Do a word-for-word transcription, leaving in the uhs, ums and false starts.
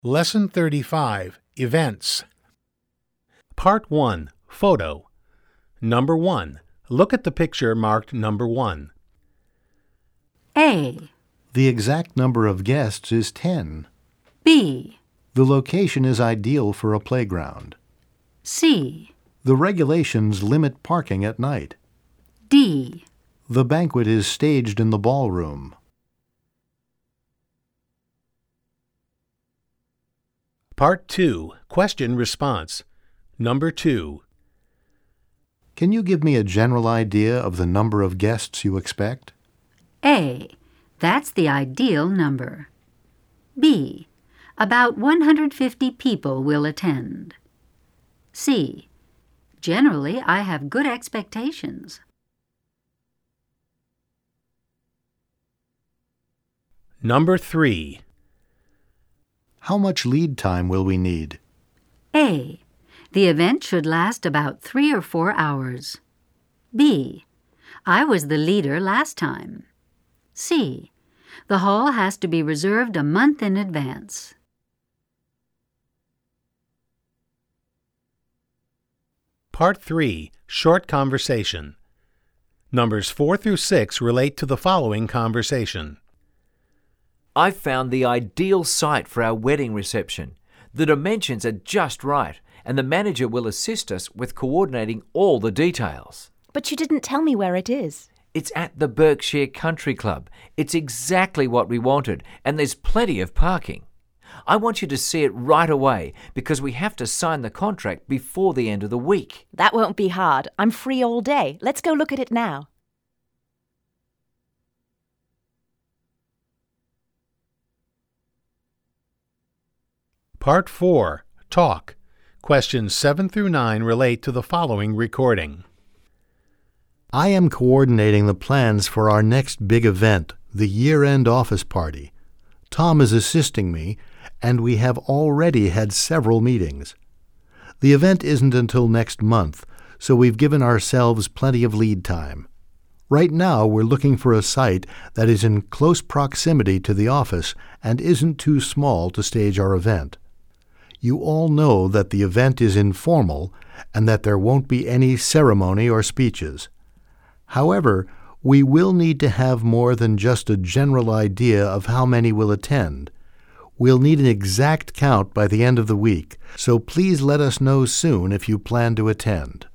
Lesson thirty-five, Events. Part one, Photo. Number one. Look at the picture marked number one. A. The exact number of guests is ten. B. The location is ideal for a playground. C. The regulations limit parking at night. D. The banquet is staged in the ballroom. Part two, Question Response. Number two. Can you give me a general idea of the number of guests you expect? A. That's the ideal number. B. About one hundred fifty people will attend. C. Generally, I have good expectations. Number three. How much lead time will we need? A. The event should last about three or four hours. B. I was the leader last time. C. The hall has to be reserved a month in advance. Part three, Short Conversation. Numbers four through six relate to the following conversation. I've found the ideal site for our wedding reception. The dimensions are just right, and the manager will assist us with coordinating all the details. But you didn't tell me where it is. It's at the Berkshire Country Club. It's exactly what we wanted, and there's plenty of parking. I want you to see it right away because we have to sign the contract before the end of the week. That won't be hard. I'm free all day. Let's go look at it now. Part four, Talk. Questions seven through nine relate to the following recording. I am coordinating the plans for our next big event, the year-end office party. Tom is assisting me, and we have already had several meetings. The event isn't until next month, so we've given ourselves plenty of lead time. Right now, we're looking for a site that is in close proximity to the office and isn't too small to stage our event. You all know that the event is informal and that there won't be any ceremony or speeches. However, we will need to have more than just a general idea of how many will attend. We'll need an exact count by the end of the week, so please let us know soon if you plan to attend.